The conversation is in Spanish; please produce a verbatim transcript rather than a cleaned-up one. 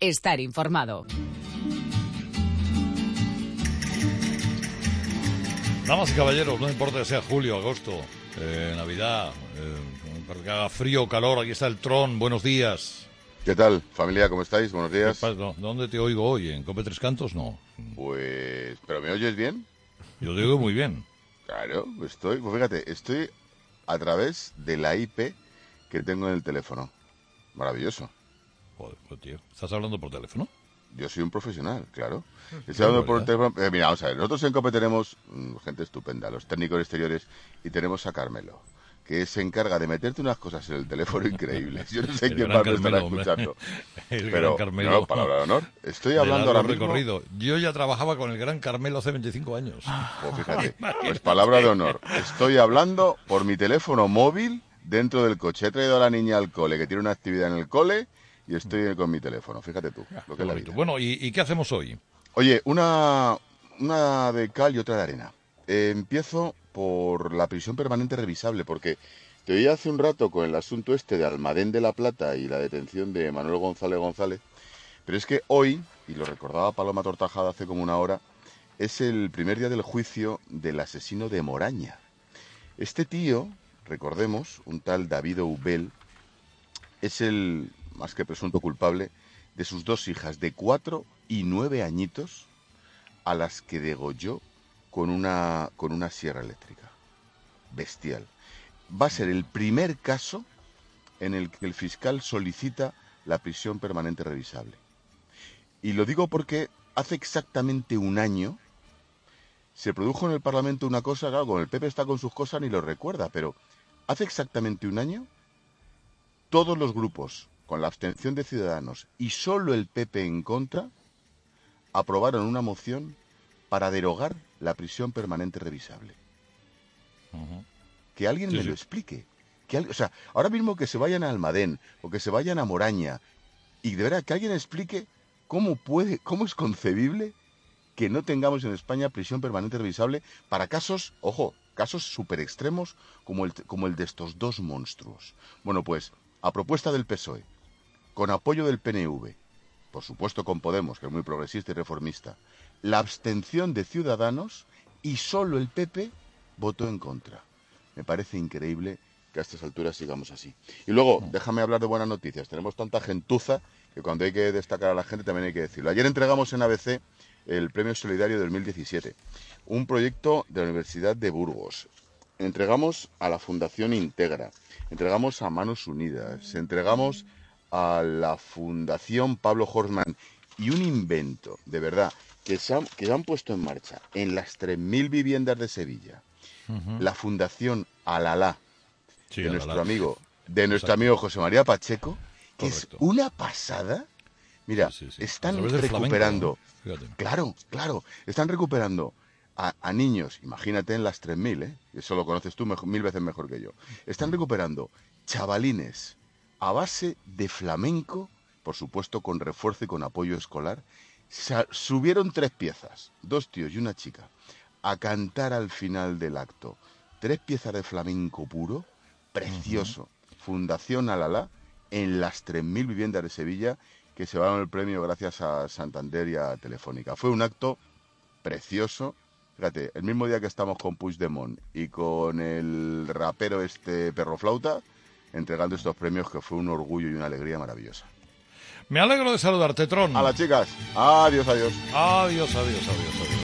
estar informado. Damas y caballeros, no importa que sea julio, agosto, eh, Navidad, eh, para que haga frío o calor, aquí está el Tron, buenos días. ¿Qué tal, familia? ¿Cómo estáis? Buenos días. ¿Qué pasa? No, ¿dónde te oigo hoy? ¿En Cope Tres Cantos? No. Pues... ¿Pero me oyes bien? Yo te oigo muy bien. Claro, estoy... Pues fíjate, estoy a través de la I P que tengo en el teléfono. Maravilloso. Joder, pues, tío, ¿estás hablando por teléfono? Yo soy un profesional, claro. Estoy hablando por teléfono. Eh, mira, vamos a ver. Nosotros en Cope tenemos mmm, gente estupenda, los técnicos exteriores, y tenemos a Carmelo, que se encarga de meterte unas cosas en el teléfono increíbles. Yo no sé El quién gran más me estará Carmelo, escuchando. El Pero, gran Carmelo. no, palabra de honor. Estoy De hablando largo ahora mismo... recorrido. Yo ya trabajaba con el gran Carmelo hace veinticinco años. Pues fíjate, pues palabra de honor. Estoy hablando por mi teléfono móvil dentro del coche. He traído a la niña al cole, que tiene una actividad en el cole, y estoy con mi teléfono. Fíjate tú, lo que es la vida. Bueno, ¿y, ¿y qué hacemos hoy? Oye, una, una de cal y otra de arena. Eh, empiezo por la prisión permanente revisable, porque te oí hace un rato con el asunto este de Almadén de la Plata y la detención de Manuel González González, pero es que hoy, y lo recordaba Paloma Tortajada hace como una hora, es el primer día del juicio del asesino de Moraña. Este tío, recordemos, un tal David Oubel, es el más que presunto culpable de sus dos hijas de cuatro y nueve añitos, a las que degolló con una, con una sierra eléctrica. Bestial. Va a ser el primer caso en el que el fiscal solicita la prisión permanente revisable. Y lo digo porque hace exactamente un año se produjo en el Parlamento una cosa, claro, como el P P está con sus cosas ni lo recuerda, pero hace exactamente un año todos los grupos, con la abstención de Ciudadanos y solo el P P en contra, aprobaron una moción para derogar la prisión permanente revisable. Uh-huh. Que alguien sí, me sí. lo explique. Que, o sea, ahora mismo que se vayan a Almadén o que se vayan a Moraña y de verdad que alguien explique cómo puede, cómo es concebible que no tengamos en España prisión permanente revisable para casos, ojo, casos súper extremos como el, como el de estos dos monstruos. Bueno, pues, a propuesta del P S O E, con apoyo del P N V, por supuesto con Podemos, que es muy progresista y reformista, la abstención de Ciudadanos y solo el P P votó en contra. Me parece increíble que a estas alturas sigamos así. Y luego, déjame hablar de buenas noticias. Tenemos tanta gentuza que cuando hay que destacar a la gente también hay que decirlo. Ayer entregamos en A B C el Premio Solidario dos mil diecisiete, un proyecto de la Universidad de Burgos. Entregamos a la Fundación Integra, entregamos a Manos Unidas, entregamos a la Fundación Pablo Horstmann y un invento, de verdad, que se han, que se han puesto en marcha en las tres mil viviendas de Sevilla. Uh-huh. La Fundación Alalá, sí, de Alalá. nuestro amigo, de nuestro amigo José María Pacheco, que Correcto. es una pasada. Mira, sí, sí, sí. están recuperando, flamenco, ¿no? claro, claro, están recuperando a, a niños, imagínate en las tres mil, ¿eh? Eso lo conoces tú mejor, mil veces mejor que yo. Están recuperando chavalines a base de flamenco, por supuesto con refuerzo y con apoyo escolar. Sa- subieron tres piezas, dos tíos y una chica, a cantar al final del acto. Tres piezas de flamenco puro, precioso. Uh-huh. Fundación Alalá, en las tres mil viviendas de Sevilla, que se llevaron el premio gracias a Santander y a Telefónica. Fue un acto precioso. Fíjate, el mismo día que estamos con Puigdemont y con el rapero este Perro Flauta, entregando estos premios, que fue un orgullo y una alegría maravillosa. Me alegro de saludarte, Tron. A las chicas. Adiós, adiós. Adiós, adiós, adiós, adiós.